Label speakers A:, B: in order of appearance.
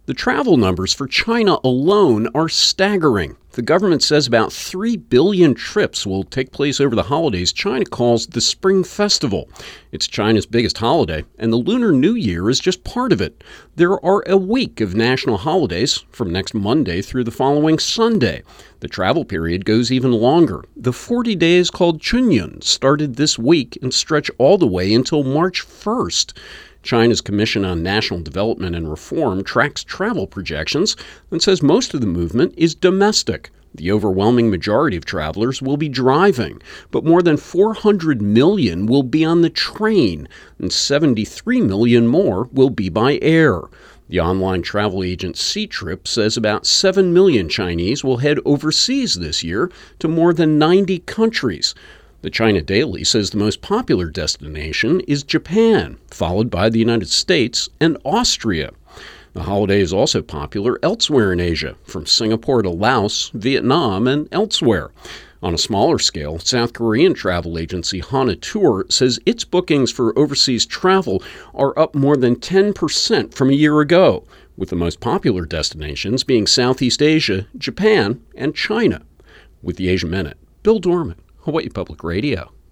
A: The travel numbers for China alone are staggering. The government says about 3 billion trips will take place over the holidays China calls the Spring Festival. It's China's biggest holiday, and the Lunar New Year is just part of it. There are a week of national holidays from next Monday through the following Sunday. The travel period goes even longer. The 40 days called Chunyun started this week and stretch all the way until March 1st. China's Commission on National Development and Reform tracks travel projections and says most of the movement is domestic. The overwhelming majority of travelers will be driving, but more than 400 million will be on the train, and 73 million more will be by air. The online travel agent Ctrip says about 7 million Chinese will head overseas this year to more than 90 countries. The China Daily says the most popular destination is Japan, followed by the United States and Austria. The holiday is also popular elsewhere in Asia, from Singapore to Laos, Vietnam, and elsewhere. On a smaller scale, South Korean travel agency Hana Tour says its bookings for overseas travel are up more than 10% from a year ago, with the most popular destinations being Southeast Asia, Japan, and China. With the Asia Minute, Bill Dorman, Hawaii Public Radio.